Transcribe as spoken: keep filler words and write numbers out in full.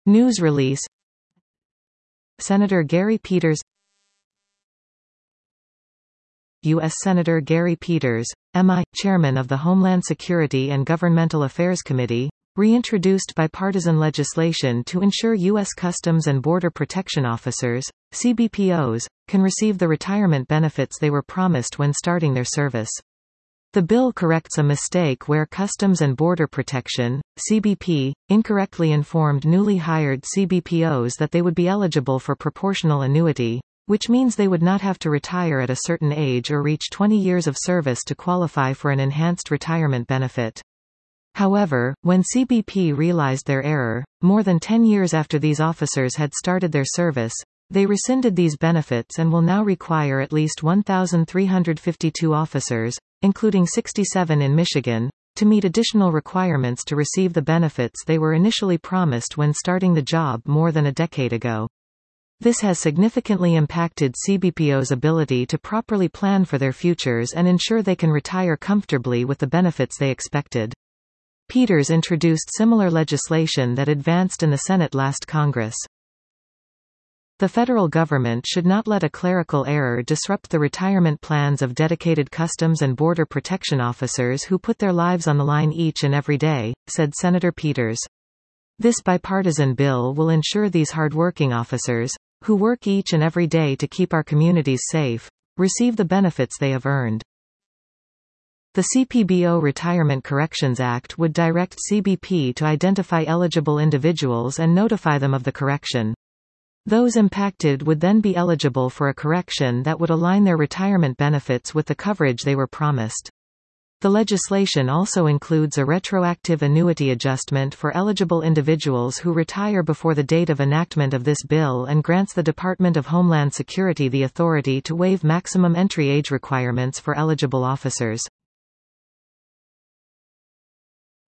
News release. Senator Gary Peters. U S Senator Gary Peters, M I, Chairman of the Homeland Security and Governmental Affairs Committee, reintroduced bipartisan legislation to ensure U S Customs and Border Protection officers, C B P Os, can receive the retirement benefits they were promised when starting their service. The bill corrects a mistake where Customs and Border Protection, C B P, incorrectly informed newly hired C B P Os that they would be eligible for proportional annuity, which means they would not have to retire at a certain age or reach twenty years of service to qualify for an enhanced retirement benefit. However, when C B P realized their error, more than ten years after these officers had started their service, they rescinded these benefits and will now require at least one thousand three hundred fifty-two officers, including sixty-seven in Michigan, to meet additional requirements to receive the benefits they were initially promised when starting the job more than a decade ago. This has significantly impacted C B P Os' ability to properly plan for their futures and ensure they can retire comfortably with the benefits they expected. Peters introduced similar legislation that advanced in the Senate last Congress. The federal government should not let a clerical error disrupt the retirement plans of dedicated Customs and Border Protection officers who put their lives on the line each and every day, said Senator Peters. This bipartisan bill will ensure these hardworking officers, who work each and every day to keep our communities safe, receive the benefits they have earned. The C P B O Retirement Corrections Act would direct C B P to identify eligible individuals and notify them of the correction. Those impacted would then be eligible for a correction that would align their retirement benefits with the coverage they were promised. The legislation also includes a retroactive annuity adjustment for eligible individuals who retire before the date of enactment of this bill and grants the Department of Homeland Security the authority to waive maximum entry age requirements for eligible officers.